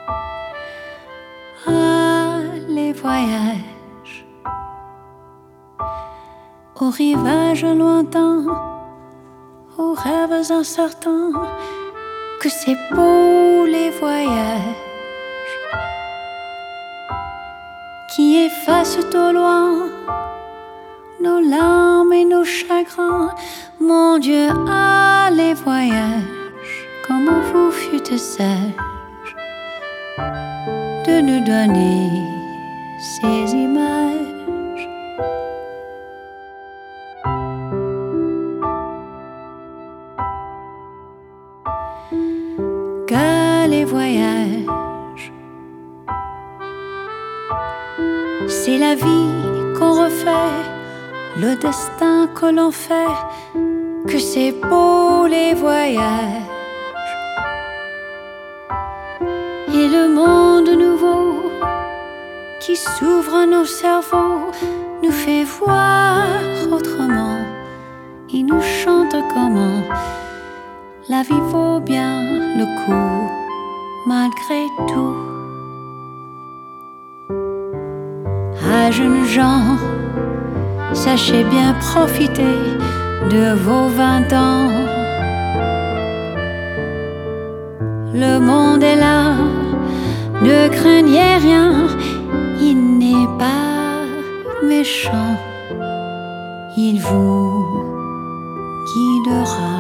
Ah, les voyages aux rivages lointains, aux rêves incertains, que c'est beau les voyages qui effacent au loin nos larmes et nos chagrins. Mon Dieu, ah les voyages, comment vous fûtes sage de nous donner ces images. Car les voyages, c'est la vie qu'on refait, le destin que l'on fait, que c'est beau les voyages. Et le monde nouveau qui s'ouvre à nos cerveaux nous fait voir autrement. Il nous chante comment la vie vaut bien le coup malgré tout. Ah jeunes gens, sachez bien profiter de vos 20 ans. Le monde est là, ne craignez rien, il n'est pas méchant, il vous guidera.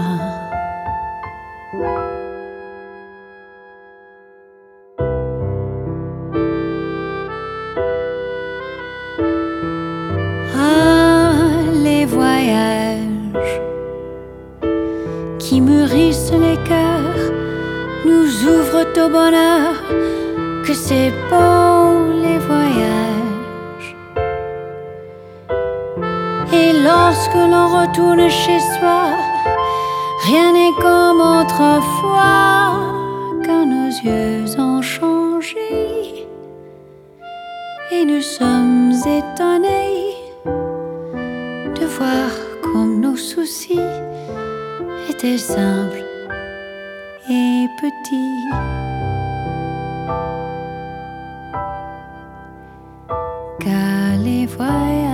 Ah, les voyages qui mûrissent les cœurs, nous ouvrent au bonheur, que c'est beau les voyages. Et lorsque l'on retourne chez soi, rien n'est comme autrefois, car nos yeux ont changé et nous sommes étonnés de voir comme nos soucis étaient simples et petits. Car les voyages